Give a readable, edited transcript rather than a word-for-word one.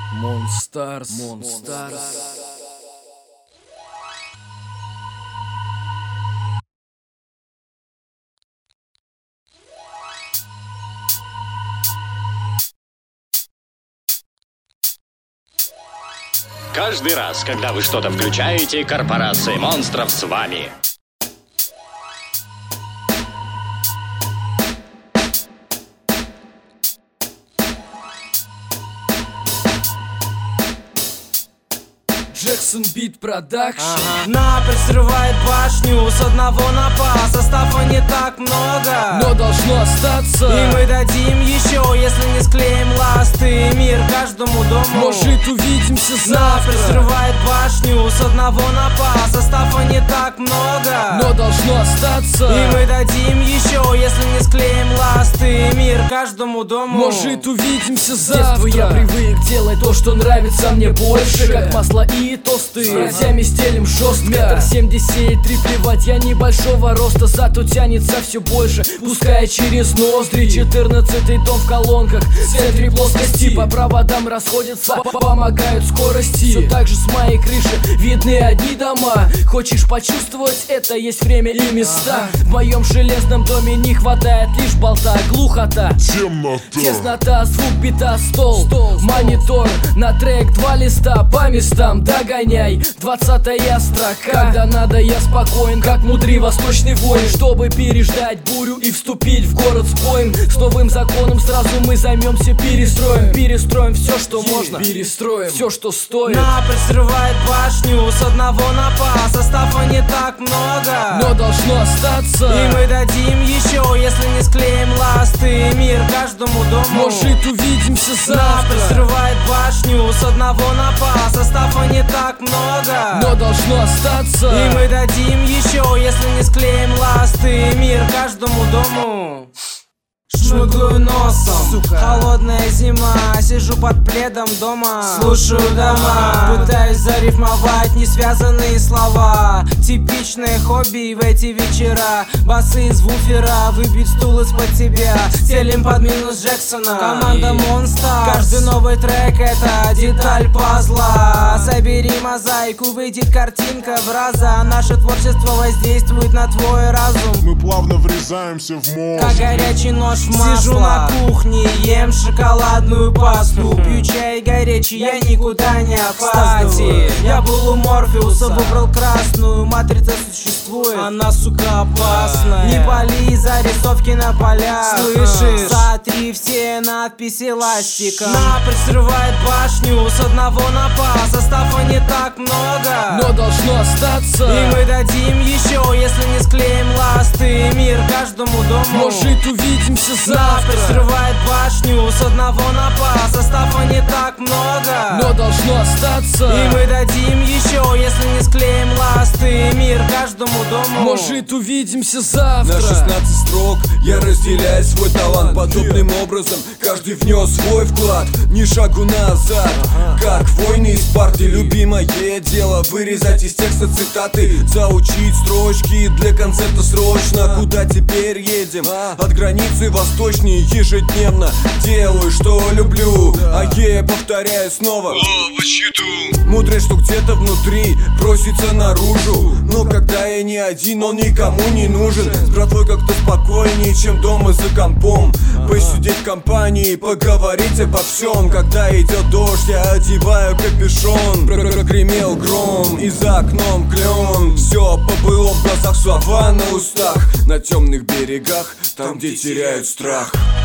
Монстарс. Каждый раз, когда вы что-то включаете, корпорация монстров с вами. Джексон Бит Продакшн. Напрочь срывает башню с одного напа. Состава не так много, но должно остаться. И мы дадим еще, если не склеим ласты. Мир каждому дому. Может, увидимся завтра. Напрочь срывает башню с одного напа. Состава не так много, но должно остаться. И мы дадим еще, если не склеим ласты. Мир каждому дому. Может, увидимся завтра. Я привык делать то, что нравится мне больше, как масло и тосты. С братьями стелим жестко. 1,73 плевать, я небольшого роста, зато тянется все больше, пуская через ноздри. 14-й дом в колонках, в центре плоскости. По проводам расходятся, помогают скорости. Все так же с моей крыши видны одни дома. Хочешь почувствовать это, есть время и места. В моем железном доме не хватает лишь болта. Глухота, теснота, звук бита, стол, монитор, на трек 2 листа. По местам догоняй, 20-я строка. Когда надо, я спокоен, как мудрый восточный воин, чтобы переждать бурю и вступить в город с боем. С новым законом сразу мы займемся перестроем. Перестроим все, что можно, перестроим все, что стоит. Напрочь срывает башню с одного напа. Состава не так много, но должно остаться. И мы дадим еще, если не склеим ласты. Мир каждому дому. Может, увидимся завтра. Напрочь срывает башню с одного напа. Состава не так много, но должно остаться. И мы дадим еще, если не склеим ласты. Мир каждому дому. Шмыгаю носом, сука. Холодная зима, сижу под пледом дома, слушаю дома, пытаюсь зарифмовать несвязанные слова. Типичное хобби в эти вечера. Басы из вуфера, выбить стул из-под тебя. Стелим под минус Джексона. Команда Monsters. Каждый новый трек это деталь пазла. Собери мозаику, выйдет картинка в раза. Наше творчество воздействует на твой разум. Мы плавно врезаемся в мозг, как горячий нож в масло. Сижу на кухне, ем шоколадную пасту, пью чай горячий, я никуда не опаздываю. Кстати, я был у Морфеуса, выбрал красную. Матрица существует, она, сука, опасная. Не пали зарисовки на полях, слышишь? Сотри все надписи ластиком. Напрочь срывает башню с одного напа. Состава не так много, но должно остаться. И мы дадим еще, если не склеим ласты. Мир каждому дому. Может, увидимся завтра. Напрочь срывает башню с одного напа. Состава не так много, но должно остаться. И мы дадим еще, если не склеим ласты. Мир каждому дому. Может, увидимся завтра. На 16 строк я разделяю свой талант. Подобным образом каждый внес свой вклад. Ни шагу назад, как войны из партии. Любимое дело вырезать из текста цитаты, заучить строчки для концерта срочно. Куда теперь едем? От границы восточней ежедневно делаю, что люблю, а я повторяю снова. Мудрый, что где-то внутри просится наружу. Но когда я не один, он никому не нужен. С братвой как-то спокойнее, чем дома за компом. Посидеть в компании, поговорить обо всем. Когда идет дождь, я одеваю капюшон. Прогремел гром, и за окном клен. Все побыло в глазах, слова на устах. На темных берегах, там где теряют страх.